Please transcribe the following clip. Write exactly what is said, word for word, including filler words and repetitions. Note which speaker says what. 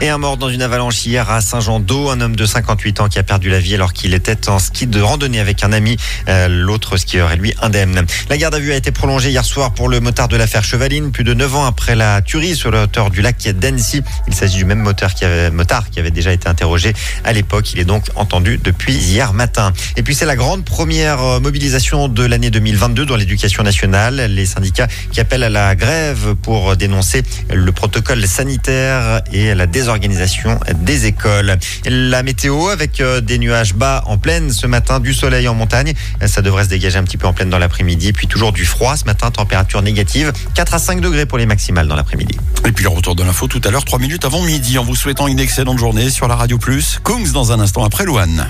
Speaker 1: Et un mort dans une avalanche hier à Saint-Jean-d'Eau, un homme de cinquante-huit ans qui a perdu la vie alors qu'il était en ski de randonnée avec un ami. Euh, l'autre skieur est lui indemne. La garde à vue a été prolongée hier soir pour le motard de l'affaire Chevaline, plus de neuf ans après la tuerie sur la hauteur du lac d'Annecy. Il s'agit du même moteur qui avait, motard qui avait déjà été interrogé à l'époque. Il est donc entendu depuis hier matin. Et puis c'est la grande première mobilisation de l'année deux mille vingt-deux dans l'éducation nationale. Les syndicats qui appellent à la grève pour dénoncer le protocole sanitaire et la désorganisation des écoles. La météo avec des nuages bas en plaine ce matin, du soleil en montagne. Ça devrait se dégager un petit peu en plaine dans l'après-midi. Puis toujours du froid ce matin, température négative. quatre à cinq degrés pour les maximales dans l'après-midi.
Speaker 2: Et puis le retour de l'info tout à l'heure, trois minutes avant midi, en vous souhaitant une excellente journée sur la Radio Plus. Kungs dans un instant après Louane.